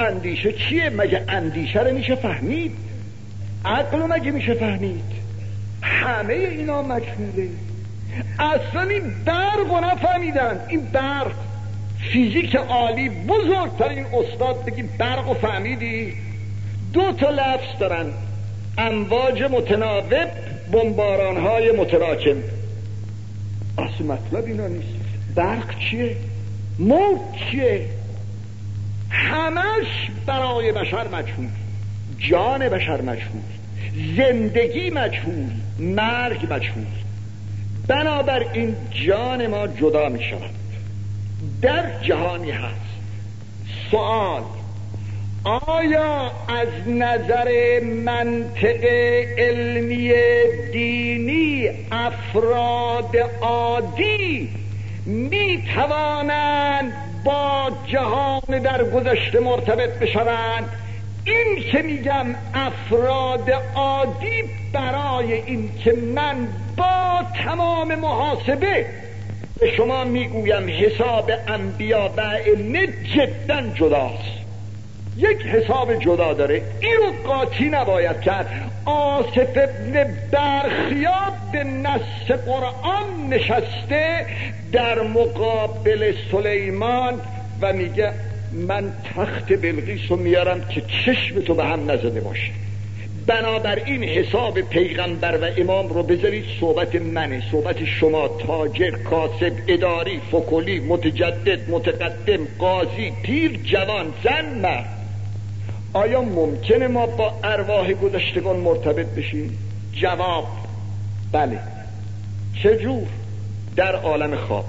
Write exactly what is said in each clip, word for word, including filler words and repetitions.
اندیشه چیه؟ مگه اندیشه رو میشه فهمید؟ عقل رو مگه میشه فهمید؟ همه اینا مجهوله. اصلا این برق رو نفهمیدن. این برق فیزیک عالی، بزرگترین استاد بگیم برق رو فهمیدی؟ دو تا لفظ دارن، امواج متناوب، بمباران‌های متراکم. اصلا مطلب اینا نیست. برق چیه؟ موج چیه؟ همش برای بشر مجهول. جان بشر مجهول، زندگی مجهول، مرگ مجهول. بنابراین جان ما جدا می شود. در جهانی هست سوال: آیا از نظر منطق علمی دینی افراد عادی می توانند با جهان در گذشته مرتبط بشوند؟ این که میگم افراد عادی برای این که من با تمام محاسبه به شما میگویم حساب انبیا و ائمه جدا جداست، یک حساب جدا داره. این رو قاطی نباید کرد. آصف ابن برخیاب به نص قرآن نشسته در مقابل سلیمان و میگه من تخت بلقیس رو میارم که چشم تو به هم نزده باشه. بنابراین حساب پیغمبر و امام رو بذارید صحبت منه، صحبت شما، تاجر، کاسب، اداری، فکلی، متجدد، متقدم، قاضی، پیر، جوان، زن، مرد. آیا ممکنه ما با ارواح گذشتگان مرتبط بشیم؟ جواب بله. چجور؟ در عالم خواب.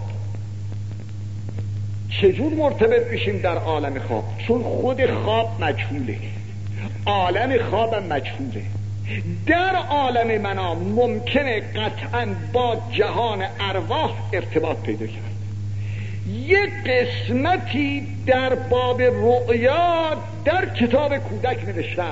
چجور مرتبط بشیم در عالم خواب؟ چون خود خواب مجهوله، عالم خوابم مجهوله. در عالم منام ممکنه قطعا با جهان ارواح ارتباط پیدا کرد. یک قسمتی در باب رؤیا در کتاب کودک نوشتم.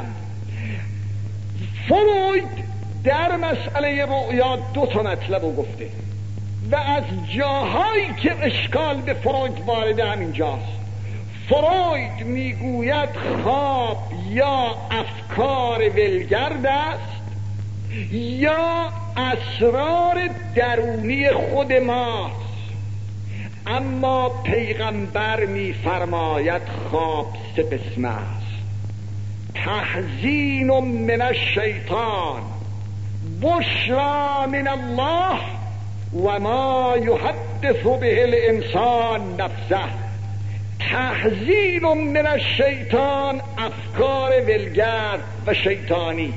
فروید در مسئله رؤیا دو تا مطلب رو گفته و از جاهایی که اشکال به فروید وارد همینجاست. فروید میگوید خواب یا افکار ولگرد است یا اسرار درونی خود ماست، اما پیغمبر میفرماید خواب سه قسم است: تحزین من الشیطان، بشرا من الله، و ما یحدث به الانسان نفسه. تحزین من الشیطان، افکار ولگرد و شیطانی.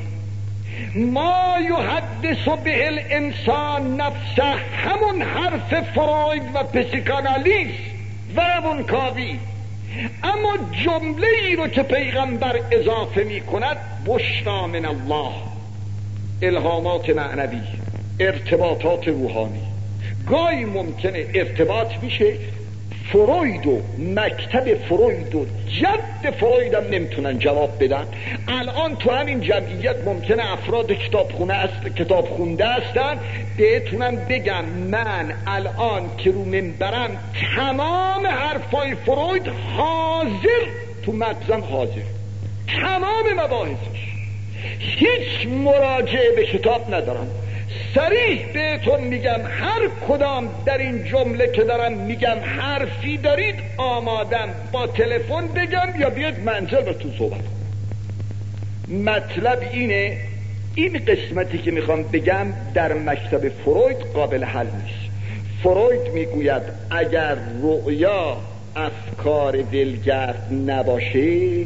ما یحدث به الانسان نفسه، همون حرف فروید و پسیکانالیز و روانکاوی. اما جمله ای رو که پیغمبر اضافه می کند بشرا من الله، الهامات معنوی، ارتباطات روحانی. گاهی ممکنه ارتباط میشه. فروید و مکتب فروید و جد فروید هم نمیتونن جواب بدن. الان تو همین جمعیت ممکنه افراد کتابخونه است، کتاب خونده هستن، بهتونم بگم من الان که رو منبرم تمام حرفای فروید حاضر تو مغزم، حاضر تمام مباحثش، هیچ مراجعه به کتاب ندارم. صریح بهتون میگم هر کدام در این جمله که دارم میگم حرفی دارید آمادم با تلفن بگم یا بیاد منزل و تو صحبت کنم. مطلب اینه، این قسمتی که میخوام بگم در مکتب فروید قابل حل نیست. فروید میگوید اگر رؤیا افکار دلگرد نباشه،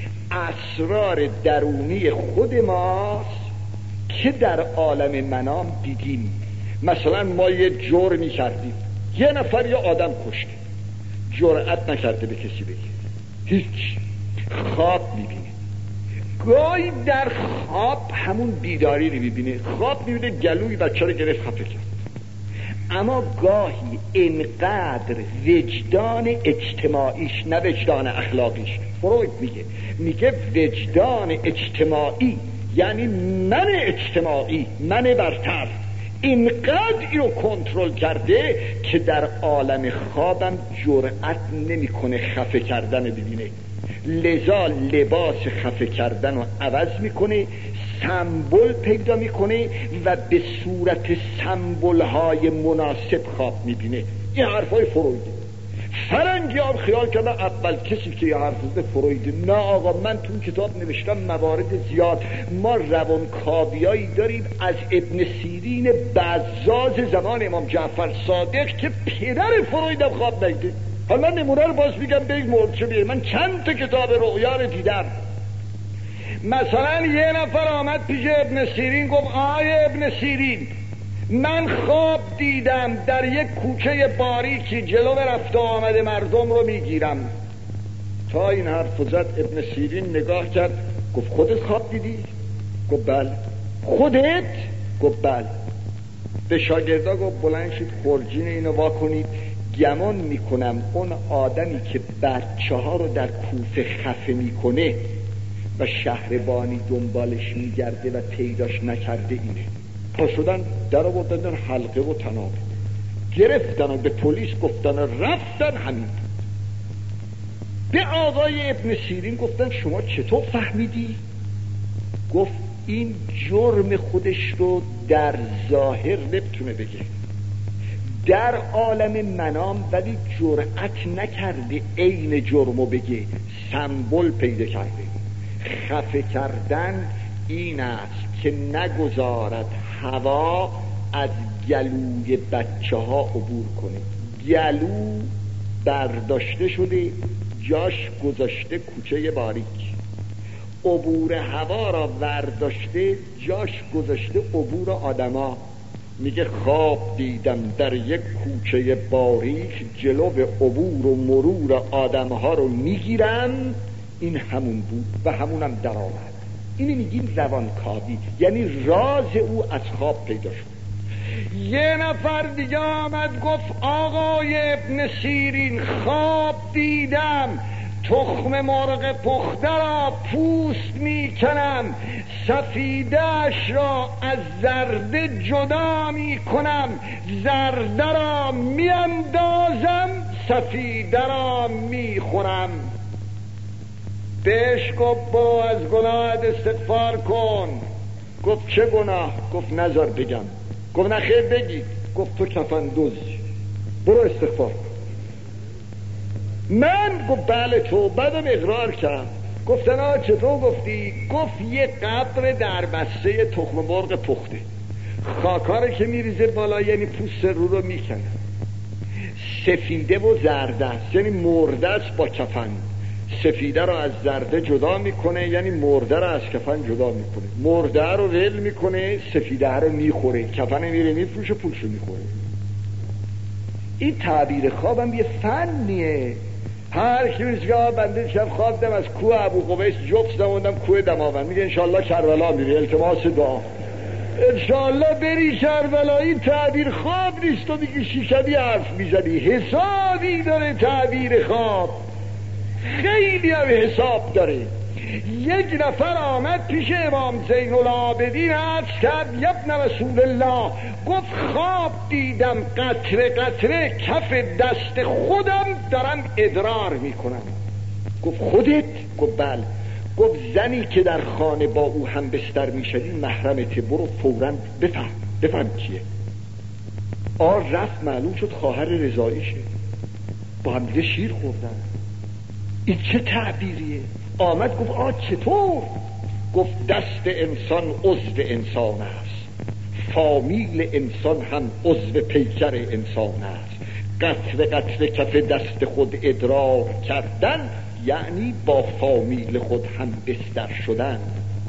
اسرار درونی خود ماست که در عالم منام دیدیم. مثلا ما یه جرمی کردیم، یه نفر یه آدم کشته، جرأت نکرده به کسی بگه، هیچ. خواب میبینه، گاهی در خواب همون بیداری رو میبینه. خواب میبینه گلوی بچه رو گرفت خفه کرد. اما گاهی انقدر وجدان اجتماعیش، نه وجدان اخلاقیش، فروید میگه میگه وجدان اجتماعی، یعنی من اجتماعی، من برتر، اینقدر اینو کنترل کرده که در عالم خوابم جرأت نمیکنه خفه کردن ببینه. لذا لباس خفه کردن رو عوض میکنه، سمبل پیدا میکنه و به صورت سمبل های مناسب خواب میبینه. این حرفای فرویده. فرنگی هم خیال کردن اول کسی که یه حرف زده فرویده. نه آقا، من تو کتاب نوشتم موارد زیاد. ما روانکاویایی داریم از ابن سیرین بزاز زمان امام جعفر صادق که پدر فرویدم خواب ندیده. حالا نمونه رو باز میگم به یک مورد چه بیه. من چند تا کتاب رؤیا رو دیدم. مثلا یه نفر آمد پیش ابن سیرین گفت آی ابن سیرین، من خواب دیدم در یک کوچه باریکی جلو رفت و آمد مردم رو میگیرم. تا این حرف زد ابن سیرین نگاه کرد گفت خودت خواب دیدی؟ گفت بله. خودت؟ گفت بله. به شاگردا گفت بلند شید خورجین اینو وا کنید، گمان میکنم اون آدمی که بچه ها رو در کوفه خفه میکنه و شهربانی دنبالش میگرده و پیداش نکرده اینه. پا شدن در آوردن حلقه و تناب گرفتن و به پلیس گفتن، رفتن همین. به آقای ابن سیرین گفتن شما چطور فهمیدی؟ گفت این جرم خودش رو در ظاهر نمیتونه بگه، در عالم منام ولی جرأت نکرده عین جرمو بگه، سمبل پیدا کرده. خفه کردن این است که نگذارد هوا از گلوی بچه ها عبور کنه. گلو برداشته شده جاش گذاشته کوچه باریک، عبور هوا را برداشته جاش گذاشته عبور آدما. میگه خواب دیدم در یک کوچه باریک جلو به عبور و مرور آدمها رو میگیرم. این همون بود و همونم در آمد. اینی میگیم روانکاوی، یعنی راز او از خواب پیدا شد. یه نفر دیگه آمد گفت آقای ابن سیرین، خواب دیدم تخم مرغ پخته را پوست میکنم، سفیده‌اش را از زرده جدا میکنم، زرده را میاندازم، سفیده را میخورم. بهش گفت برو از گناهت استغفار کن. گفت چه گناه؟ گفت نذار بگم. گفت نه خیر بگید. گفت تو کفن دزدی، برو استغفار کن. من گفت بله تو. بعدم اقرار کرد. گفتن آه چطور گفتی؟ گفت یه قبر در بسته تخم مرغ پخته، خاکاره که میریزه بالا یعنی پوست رو رو میکنه، سفیده و زرده است یعنی مرده است با کفن، سفیده رو از زرده جدا میکنه یعنی مرده رو از کفن جدا میکنه، مرده رو ول میکنه، سفیده رو میخوره، کفن میره میفروشه پولشو میخوره. این تعبیر خوابم یه فنیه. هر کی میگه بنده شب خواب دیدم از کوه ابو قبیس جفت نموندم کوه دماوند، میگه انشالله کربلا میری، التماس دعا، انشالله بری کربلا. این تعبیر خواب نیست. تو میگی شیشدی حرف میزنی. حسابی داره تعبیر خواب، خیلی هم حساب داره. یک نفر آمد پیش امام زین العابدین عرض کرد ابن رسول الله، گفت خواب دیدم قطره قطره کف دست خودم دارم ادرار میکنم. گفت خودت؟ گفت بله. گفت زنی که در خانه با او هم بستر میشدی محرمته، برو فوراً بفهم بفهم کیه. آر رفت معلوم شد خواهر رضاییشه، با هم دیگه شیر خوردن. این چه تعبیریه؟ آمد گفت آه چطور؟ گفت دست انسان عضو انسان است، فامیل انسان هم عضو پیکر انسان است. قطره قطره کف دست خود ادرار کردن یعنی با فامیل خود هم بستر شدن.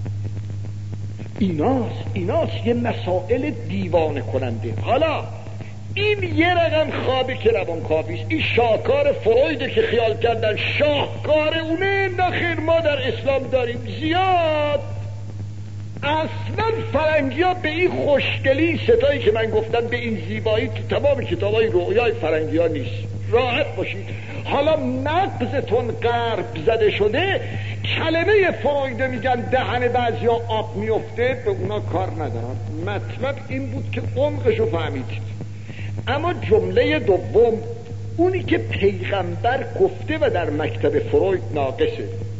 ایناست ایناست یه مسائل دیوانه کننده. حالا این یه رقم خوابی که روانکاویست. این شاهکار فرویده که خیال کردن شاهکار اونه. نخیر، ما در اسلام داریم زیاد. اصلا فرنگی ها به این خوشگلی ستایی که من گفتم، به این زیبایی تو تمام کتابای رؤیای فرنگی ها نیست. راحت باشید. حالا مغزتون غرب زده شده، کلمه فرویده میگن دهن بعضی ها آب میفته، به اونا کار ندارن. مطلب این بود که عمقشو فهمیدید. اما جمله دوم، اونی که پیغمبر گفته و در مکتب فروید ناقصه.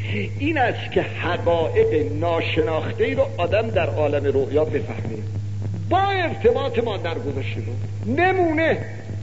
این است که حقایق ناشناخته ای رو آدم در عالم رؤیا بفهمه با ارتباط ما در گذشته رو. نمونه،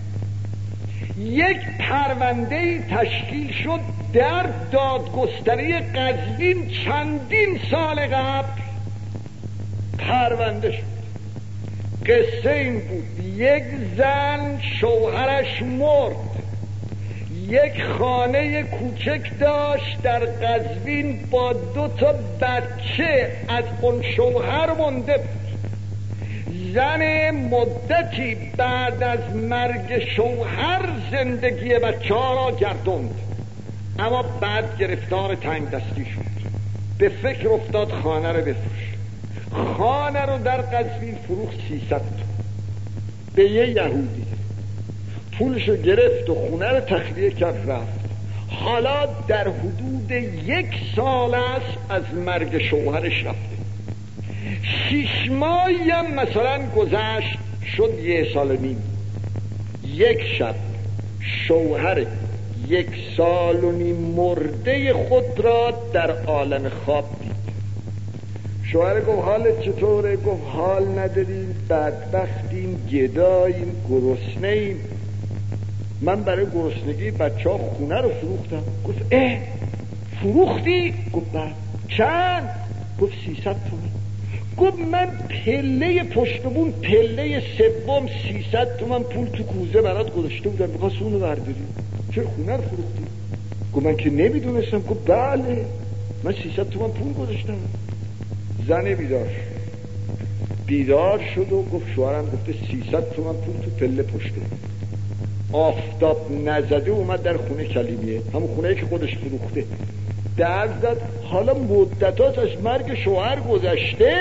یک پرونده تشکیل شد در دادگستری قزوین چندین سال قبل. پرونده شد، قصه این بود یک زن شوهرش مرد، یک خانه کوچک داشت در قزوین با دو تا بچه از اون شوهر مونده بود. زن مدتی بعد از مرگ شوهر زندگی بچه ها را گردوند، اما بعد گرفتار تنگ دستی شد، به فکر افتاد خانه رو بفروش. خانه رو در قزوین فروخت سیصد تومان به یه یهودی، پولشو گرفت و خونه رو تخلیه کرد رفت. حالا در حدود یک سال است از مرگ شوهرش رفته. شش ماهی هم مثلا گذشت، شد یه سال و نیم. یک شب شوهر یک سال و نیم مرده خود را در عالم خواب دید. شوهر گفت حالت چطوره؟ گفت حال نداریم، بدبختیم، گداییم، گرسنه‌ایم. من برای گرسنگی بچه ها خونه رو فروختم. گفت اه فروختی؟ گفت بله. چند؟ گفت سیصد تومان. گفت من پله پشتمون پله سوم سیصد تومان پول تو کوزه برات گذاشته بودم، میخواست اونو برداری، چرا خونه رو فروختی؟ گفت من که نمیدونستم. گفت بله من سیصد تومان پول گذاشتم. زن بیدار بیدار شد و گفت شوهرم گفته سیصد تومان پول تو پله پشتمون. آفتاب نزده اومد در خونه کلیمیه، همون خونه‌ای که خودش فروخته، در زد. حالا مدتات از مرگ شوهر گذشته.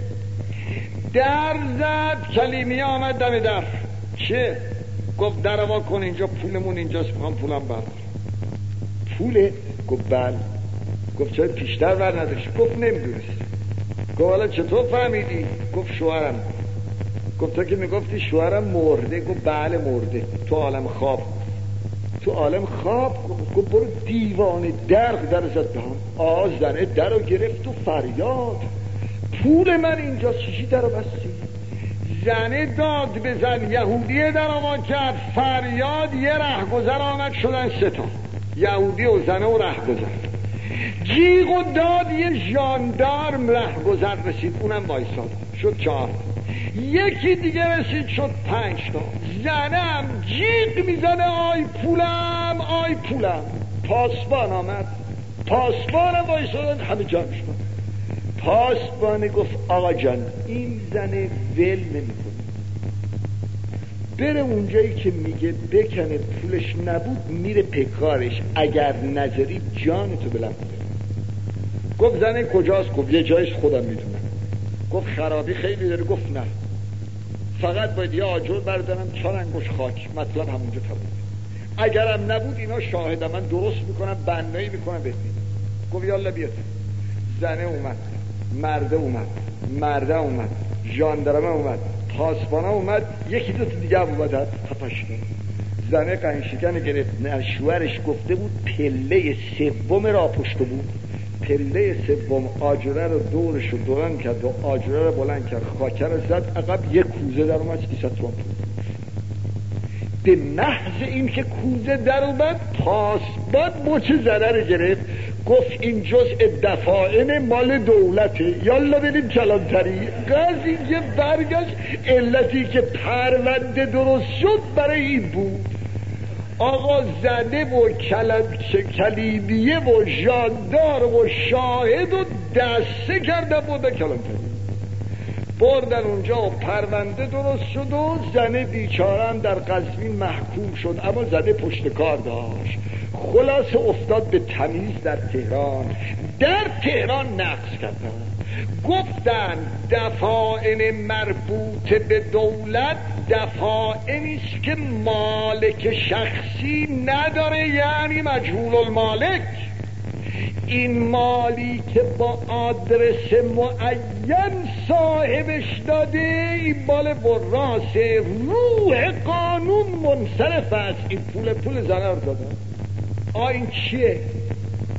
در زد، کلیمیه آمد دم در. چه؟ گفت در وا کن، اینجا پولمون اینجاست، میخوام پولم بردار. پوله؟ گفت بله. گفت چرا پیشتر بر نداشت؟ گفت نمیدونست. گفت حالا چطور فهمیدی؟ گفت شوهرم گفت تو که میگفتی شوهرم مرده. گفت بله مرده، تو عالم خواب. تو عالم خواب؟ گفت برو دیوانه. درق در زد به هم. آه زنه در رو گرفت و فریاد پول من اینجا، چیشی در رو بستی؟ زنه داد بزن، یهودیه در آمان کرد، فریاد. یه رهگذر آمد، شدن سه تا، یهودی و زنه و رهگذر. جیغ و داد، یه ژاندارم رهگذر رسید، اونم وایساد، شد چهار. یکی دیگه رسید، شد پنج تا. زنم جیغ میزنه آی پولم آی پولم. پاسبان آمد، پاسبانم وایسادن، همه جمع شد. پاسبان گفت آقا جان این زنه ول نمیکنه، بره اونجایی که میگه بکنه پولش نبود میره پکارش، اگر نذاری جان تو بلند. گفت زنه کجاست؟ گفت یه جایش خودم میدونم. گفت خرابی خیلی داره؟ گفت نه، فقط باید یه آجر بردارم چهار انگوش خاک، مطلب همونجا تموم. اگرم نبود اینا شاهدم، من درست میکنم، بنایی میکنم بهت میدم. گفت یالا بیاد. زنه اومد، مرده اومد، مرده اومد، ژاندارمه اومد، پاسبانه اومد، یکی دو تا دیگه هم اومد، هفتش تا. زنه قنشکن گرفت. شوهرش گفته بود پله سوم را پشت بود، پله سوم آجره رو دورش رو دوران کرد و آجره رو بلند کرد، خاکر رو زد عقب، یک کوزه در اومد، سیصد تومان پول. به محض این که کوزه در اومد، پاسبان مچ زنه رو گرفت، گفت این جزء دفاعن مال دولته، یالا بریم کلانتری. قاضی که برگشت، علتی که پرونده درست شد برای این بود. آقا زنه و کلیمیه و ژاندار و شاهد و دسته کردن بودن کلانتری، بردن اونجا و پرونده درست شد و زنه بیچارم در قزوین محکوم شد، اما زنه پشت کار داشت. خلاص افتاد به تمیز در تهران. در تهران نقض کردن، گفتن دفاعن مربوط به دولت دفاعنیست که مالک شخصی نداره، یعنی مجهول المالک. این مالی که با آدرس معین صاحبش داده این مال وراسه، روح قانون منصرف است. این پول پول زنه رو دادن. آ این چیه؟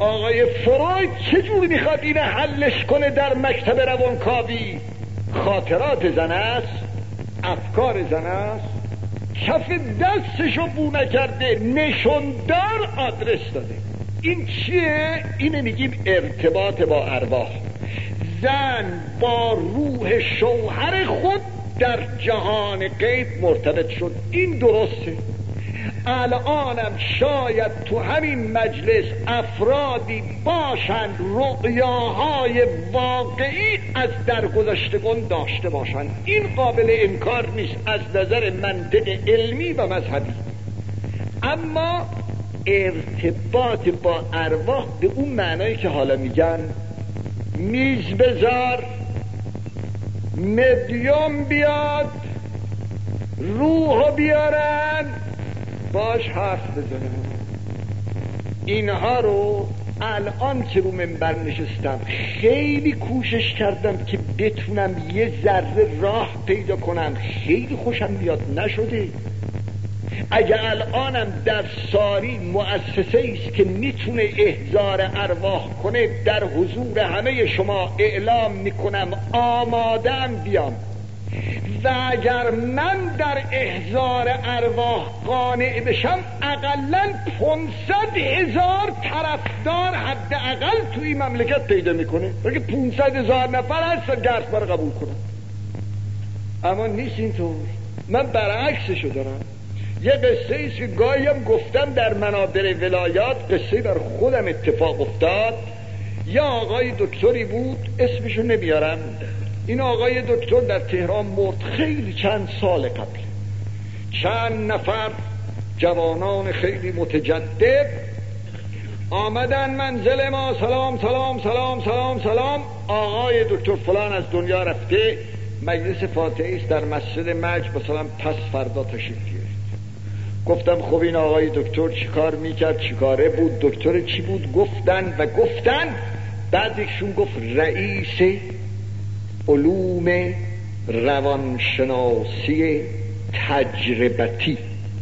آقای فروید چجوری میخواد اینه حلش کنه در مکتب روانکاوی؟ خاطرات زن است، افکار زن است، کف دستشو بو نکرده، نشوندار آدرس داده. این چیه؟ اینه میگیم ارتباط با ارواح. زن با روح شوهر خود در جهان غیب مرتبط شد. این درسته. الانم شاید تو همین مجلس افرادی باشند رؤیاهای واقعی از درگذشتگان داشته باشند. این قابل انکار نیست از نظر منطق علمی و مذهبی. اما ارتباط با ارواح به اون معنایی که حالا میگن میز بذار، مدیوم بیاد، روحو بیارن، باش حرف بزنن، اینها رو الان که رو منبر نشستم خیلی کوشش کردم که بتونم یه ذره راه پیدا کنم. خیلی خوشم بیاد، نشده. اگه الانم در ساری مؤسسه است که میتونه احضار ارواح کنه، در حضور همه شما اعلام میکنم آمادم بیام. و اگر من در احضار ارواح قانع بشم اقلاً پانصد هزار طرفدار حداقل توی این مملکت پیدا میکنه. بلکه پانصد هزار نفر هستن که حرف رو قبول کنن. اما نیست اینطور. من برعکسشو دارم. یه قصه ایست که گاهی هم گفتم در منابر ولایات، قصه بر خودم اتفاق افتاد. یا آقای دکتری بود، اسمشو نمیارم، این آقای دکتر در تهران مرد خیلی چند سال قبل. چند نفر جوانان خیلی متجدد آمدن منزل ما، سلام سلام سلام سلام سلام، آقای دکتر فلان از دنیا رفته، مجلس فاتحه است در مسجد مجد، مثلا پس فردا تشریف بیارید. گفتم خب این آقای دکتر چی کار میکرد، چی کاره بود، دکتر چی بود؟ گفتن و گفتن. بعد یکشون گفت رئیس علوم روانشناسی تجربتی.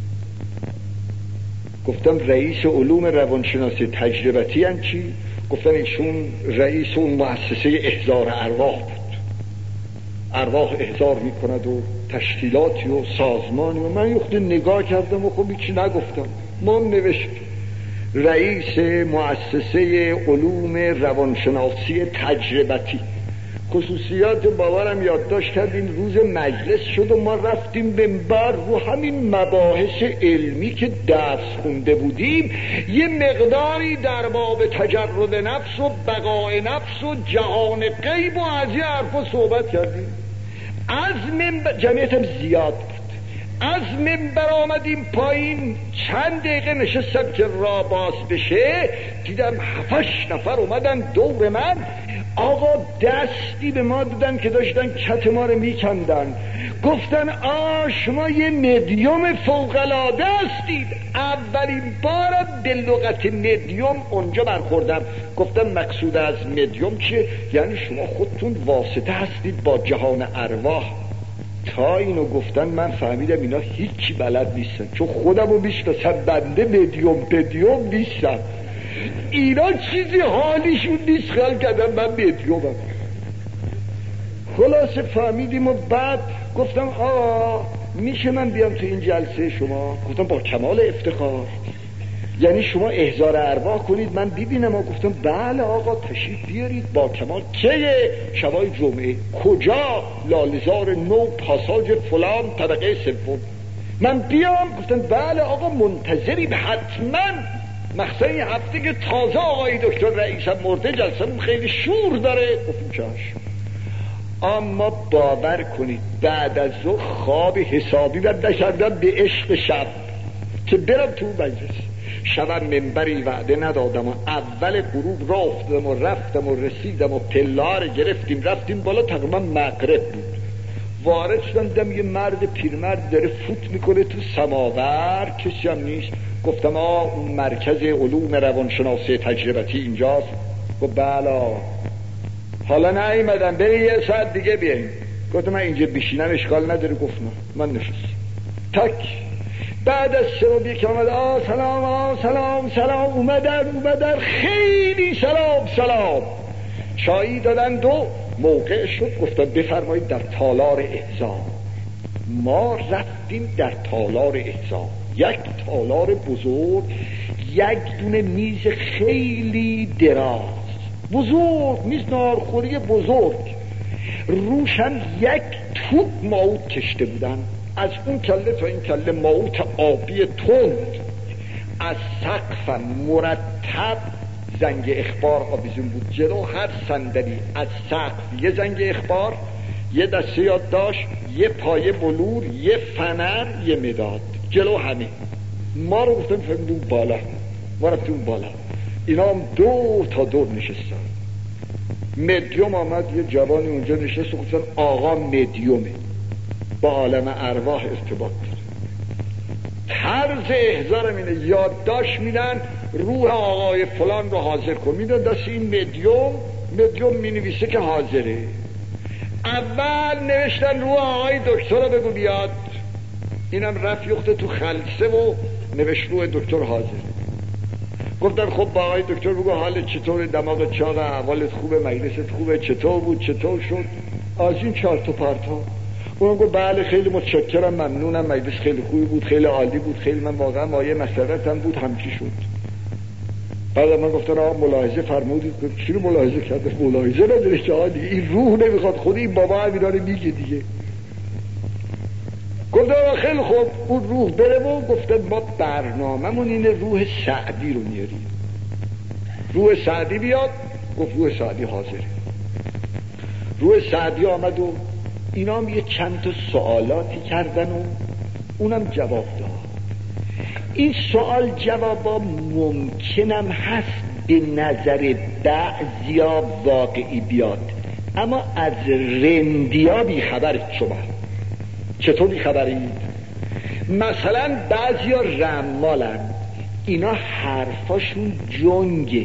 گفتم رئیس علوم روانشناسی تجربتی ان چی؟ گفتن ایشون رئیس اون مؤسسه احضار ارواح بود، ارواح احضار میکند و تشکیلاتی و سازمانی. و من یه خود نگاه کردم و خب هیچی نگفتم. ما نوشت رئیس مؤسسه علوم روانشناسی تجربتی. خصوصیات باورم یادداشت کردیم. روز مجلس شد و ما رفتیم منبر، رو همین مباحث علمی که درس خونده بودیم یه مقداری در باب تجرد نفس و بقای نفس و جهان غیب و از یه حرفا صحبت کردیم. از منبر، جمعیتم زیاد بود، از منبر آمدیم پایین، چند دقیقه نشستم که راه باز بشه، دیدم هفتش نفر اومدن دور من. آقا دستی به ما دادن که داشتن کت ما رو میکندن. گفتن آ شما یه مدیوم فوق‌العاده هستید. اولین بارم به لغت مدیوم اونجا برخوردم. گفتم مقصود از مدیوم چیه؟ یعنی شما خودتون واسطه هستید با جهان ارواح. تا اینو گفتن من فهمیدم اینا هیچی بلد نیستن، چون خودمو میشناسم، بنده مدیوم مدیوم نیستم. اینا چیزی حالیشون نیست، خیال کردم من مدیومم. خلاصه فهمیدیم و بعد گفتم آقا میشه من بیام تو این جلسه شما؟ گفتم با کمال افتخار. یعنی شما احضار ارواح کنید من ببینم؟ و گفتم بله آقا تشریف بیارید با کمال. که شبای جمعه کجا؟ لاله‌زار نو، پاساژ فلان، طبقه سوم. من بیام؟ گفتم بله آقا منتظریم حتما. مخصوصا این هفته که تازه آقای دکتر رئیسم مرده، جلسمون خیلی شور داره. گفتم چشم. اما باور کنید بعد از ظهر خواب حسابی و نشدم به عشق شب که برم تو مجلس. شبم منبری وعده ندادم و اول غروب راه افتادم و رفتم و رسیدم و پله‌ها رو گرفتیم رفتیم بالا. تقریبا مغرب بود. وارد شدم دیدم یه مرد پیرمرد داره فوت میکنه تو سماور، کسی هم نیست. گفتم آه اون مرکز علوم روانشناسی تجربتی اینجاست؟ گفت بله. حالا نیومدم، بری یه ساعت دیگه بیاییم. گفتم من اینجا بشینم اشکال نداره. گفت نه. من نشستم. تک بعد از شب یکی آمد، آه سلام، آه سلام سلام، اومدن اومدن خیلی سلام. چایی دادند و موقع شد گفتن بفرمایید در تالار اعزام. ما رفتیم در تالار اعزام، یک تالار بزرگ، یک دونه میز خیلی دراز بزرگ، میز نارخوری بزرگ، روشم یک توپ ماوت کشته بودن، از اون کله تا این کله ماوت آبی تند، از سقف مرتب زنگ اخبار آویزون بود. جلو هر صندلی از سقف یه زنگ اخبار، یه دسته یادداشت، یه پایه بلور، یه فنر، یه مداد، جلو همه. ما رو گفتن فهمیدون بالا، ما رفتیم بالا، اینا هم دو تا دور نشستن. مدیوم آمد، یه جوانی اونجا نشست و گفتن آقا مدیومه، با عالم ارواح ارتباط داره. طرز احضارم اینه، یادداشت میدن روح آقای فلان رو حاضر کن، میدن دست این مدیوم، مدیوم مینویسه که حاضره. اول نوشتن روح آقای دکتر رو بگو بیاد، اینم رفت یخته تو خلصه و نوشت روح دکتر حاضر. گفتن خب با آقای دکتر بگو حالت چطوره، دماغت چاقه، احوالت خوبه، مجلست خوبه، چطور بود، چطور شد، از این چهار تا پرتا. اونم گفت بله خیلی متشکرم، ممنونم، مجلس خیلی خوبی بود، خیلی عالی بود، خیلی من واقعا مایه مسرتم بود، همچی شد. بعد من گفتن آقا ملاحظه فرمودید. چی رو ملاحظه کرده؟ ملاحظه نداره که آقا دیگه این روح نمیخواد، خود این بابا همینا رو میگه دیگه. گفتن آقا خیلی خوب، اون روح بره و گفتن ما برنامه‌مون اینه روح سعدی رو میاریم. روح سعدی بیاد. گفت روح سعدی حاضره. روح سعدی آمد و اینا هم یه چند تا سوالاتی کردن و اونم جواب داد. این سوال جوابا ممکنم هست به نظر بعضیا واقعی بیاد، اما از رندیا بی خبرید شما. چطور بی خبرید؟ مثلا بعضیا رمالن، اینا حرفاشون جنگه،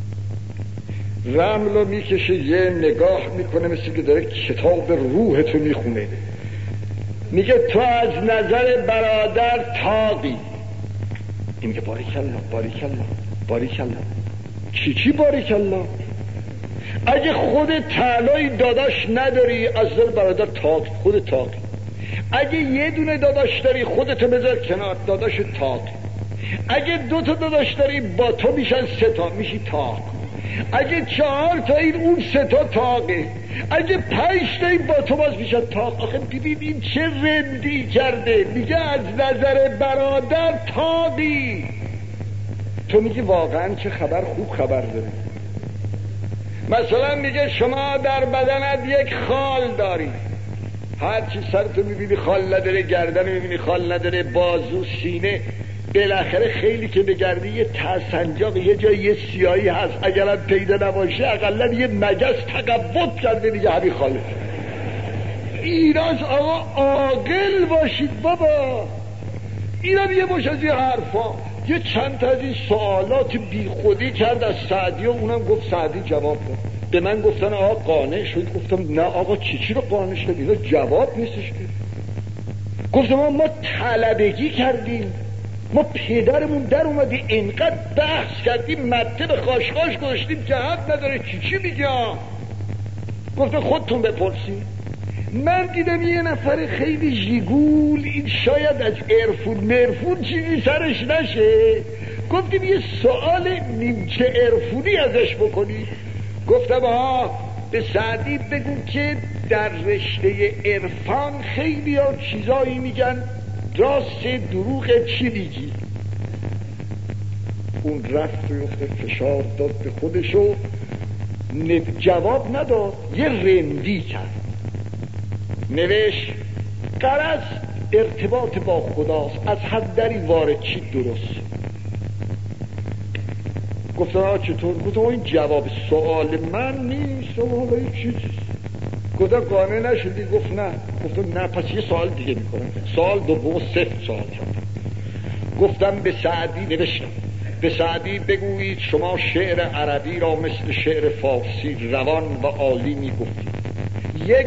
رملو میکشه یه نگاه میکنه مثل که داره کتاب روحتو میخونه، میگه تو از نظر برادر تاقی. این میگه باریکالله باریکالله باریکالله. چی چی باریکالله؟ اگه خود طلای داداش نداری از نظر برادر تاق، خود تاقی. اگه یه دونه داداش داری خودتو بذار کنار، داداش تاق. اگه دو تا داداش داری با تو میشن سه تا، میشی تاق. اگه چهار تا این اون سه تا تاقه. اگه پنج تا این با تو باز میشن تاق. آخه ببین این چه رندی کرده، میگه از نظر برادر تاقی. تو میگی واقعا چه خبر، خوب خبر داره. مثلا میگه شما در بدنت یک خال داری، هر چی سرتو میبینی خال نداره، گردن میبینی خال نداره، بازو، سینه، بالاخره خیلی که بگردی یه ترسنجاق یه جای یه سیاهی هست، اگرم پیدا نباشه اقلا یه مگس تقبض کرده دیگه همین خاله. ایراز آقا عاقل باشید بابا. اینا یه باش از این حرفا یه چند تا از این سوالات بی خودی کرد از سعدی و اونم گفت سعدی جواب داد. به من گفتن آقا قانع شد، گفتم نه آقا چی چی رو قانع شد، اینا جواب نیستش که. گفتم ما طلبگی کردیم، ما پدرمون در اومدی اینقدر بحث کردیم، مته به خاشخاش گذاشتیم که حد نداره چی چی میگم. گفتم خودتون بپرسید. من دیدم یه نفر خیلی ژیگول، این شاید از ارفون مرفون چیزی سرش نشه، گفتیم یه سوال نیمچه ارفونی ازش بکنی. گفتم ها به سعدی بگو که در رشته عرفان خیلی ها چیزایی میگن، راست دروغ چی میگی؟ اون رفت و فشار داد به خودشو، جواب نداد، یه رندی کرد، نوشت غرض ارتباط با خداست، از حد دری وارد چی درست. گفتم آه چطور؟ گفتم این جواب سوال من نیست، سوال این چیزی. گفتم قانع نشدی؟ گفت نه. گفتم نه پس یه سوال دیگه میکنم. سوال دوم سفت سوال کردم. گفتم به سعدی نوشتم به سعدی بگویید شما شعر عربی را مثل شعر فارسی روان و عالی میگفتید. یک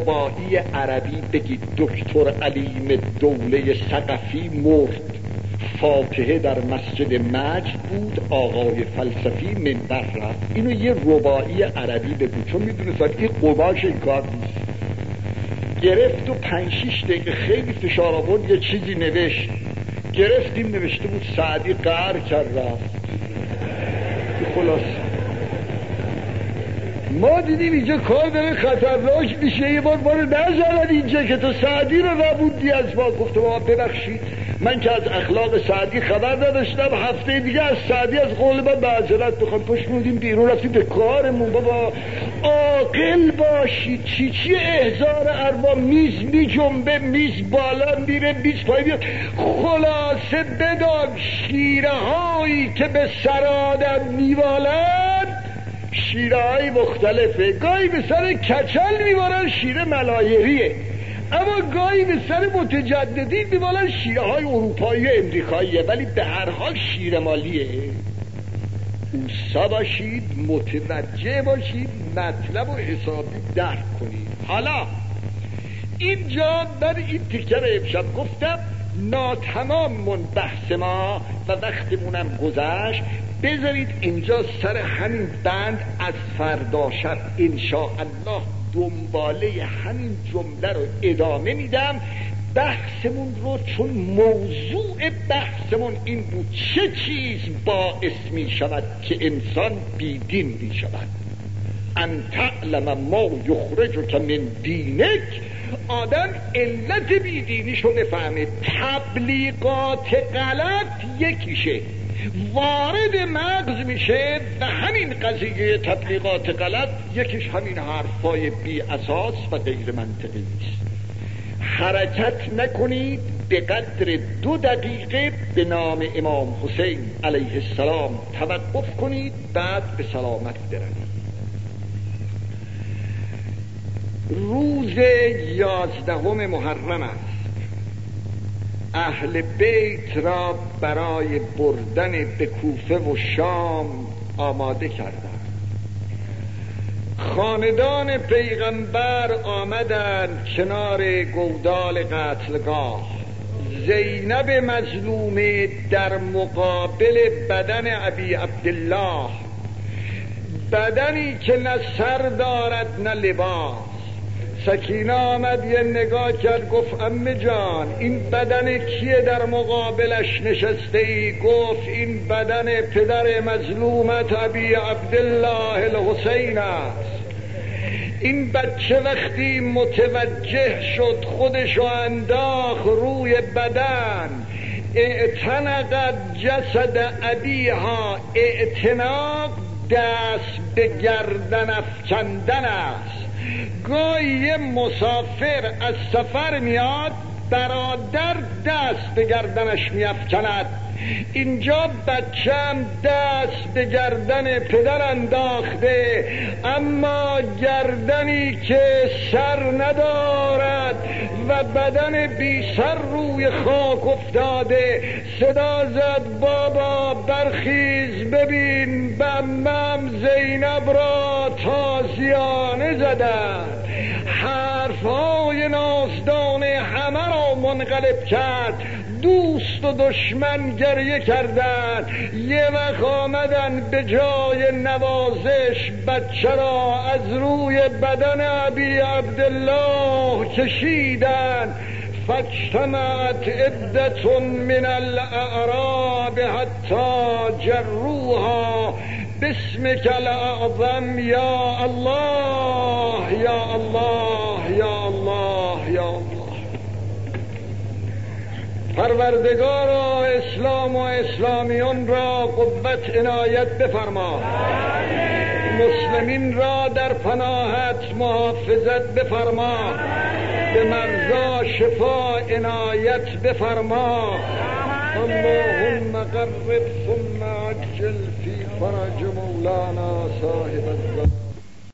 رباعی عربی بگید دکتر علیم دوله ثقفی مرد، فاتحه در مسجد مجد بود، آقای فلسفی منبر رفت اینو یه رباعی عربی بگو، چون میدونست این قماش این کار نیست. گرفت و پنج شیش دقیقه خیلی فشار آورد یه چیزی نوشت، گرفتیم نوشته بود سعدی قهر کرد رفت. خلاص ما دیدیم اینجا کار داره خطرناک میشه، یه بار ما رو نزدن اینجا که تو سعدی رو نبودی از ما. گفتم آقا ببخشید من که از اخلاق سعدی خبر نداشتم، هفته دیگه از سعدی از قول من معذرت بخوام. پشت بودیم بیرون رفتیم به کارمون. بابا عاقل باشید، چی چی احضار ارباب، میز می جنبه، میز بالا میره، میز پای میاد. خلاصه بدان شیره هایی که به سر آدم میوالند شیره های مختلفه. گاهی به سر کچل میوالن شیره ملایریه، اما گاهی به سر متجددین میوالن شیره های اروپایی و امریکاییه، ولی به هر حال شیره مالیه. اوسا باشید، متوجه باشید، مطلب و حسابی درک کنید. حالا اینجا من این تیکه رو امشب گفتم ناتمام من بحث ما و وقتمونم گذشت. بذارید اینجا سر همین بند از فردا شب انشاءالله دنباله همین جمله رو ادامه میدم. بحثمون رو، چون موضوع بحثمون این بود چه چیز باعث می شود که انسان بیدین می شود. ان تعلم ما یخرجک من دینک، آدم علت بیدینیش رو بفهمه. تبلیغات غلط یکیشه، وارد مغز میشه و همین قضیه تبلیغات غلط یکیش همین حرفای بی اساس و غیر منطقی است. حرکت نکنید، به قدر دو دقیقه به نام امام حسین علیه السلام توقف کنید، بعد به سلامت بروید. روز یازدهم محرم است. اهل بیت را برای بردن به کوفه و شام آماده کردند. خاندان پیغمبر آمدند کنار گودال قتلگاه. زینب مظلومه در مقابل بدن ابی عبدالله، بدنی که نه سر دارد نه لباس. سکینه آمد یه نگاه کرد، گفت عمه جان این بدن کیه در مقابلش نشسته ای؟ گفت این بدن پدر مظلومت ابی عبدالله الحسین است. این بچه وقتی متوجه شد خودشو انداخت روی بدن. اعتنقت جسد ابیها، اعتناق دست به گردن افکندن است. گاهی مسافر از سفر میاد، برادر دست به گردنش میافکند. اینجا بچم دست به گردن پدر انداخته، اما گردنی که سر ندارد و بدن بی سر روی خاک افتاده. صدا زد بابا برخیز ببین بمم زینب را تازیانه زدن. حرفهای نازدانه همه را منقلب کرد. دوست و دشمن گریه کردن. یه وقت آمدن به جای نوازش بچه را از روی بدن ابی عبدالله کشیدن. فاجتمعت عدة من الاعراب حتی جروها باسمك الاعظم یا الله یا الله یا الله یا الله. پروردگارا اسلام و اسلامیون را قوت عنایت بفرما. مسلمین را در پناهت محافظت بفرما. به مرضا شفا عنایت بفرما. اللهم قرب ثم عجل في فرج مولانا صاحب الزمان.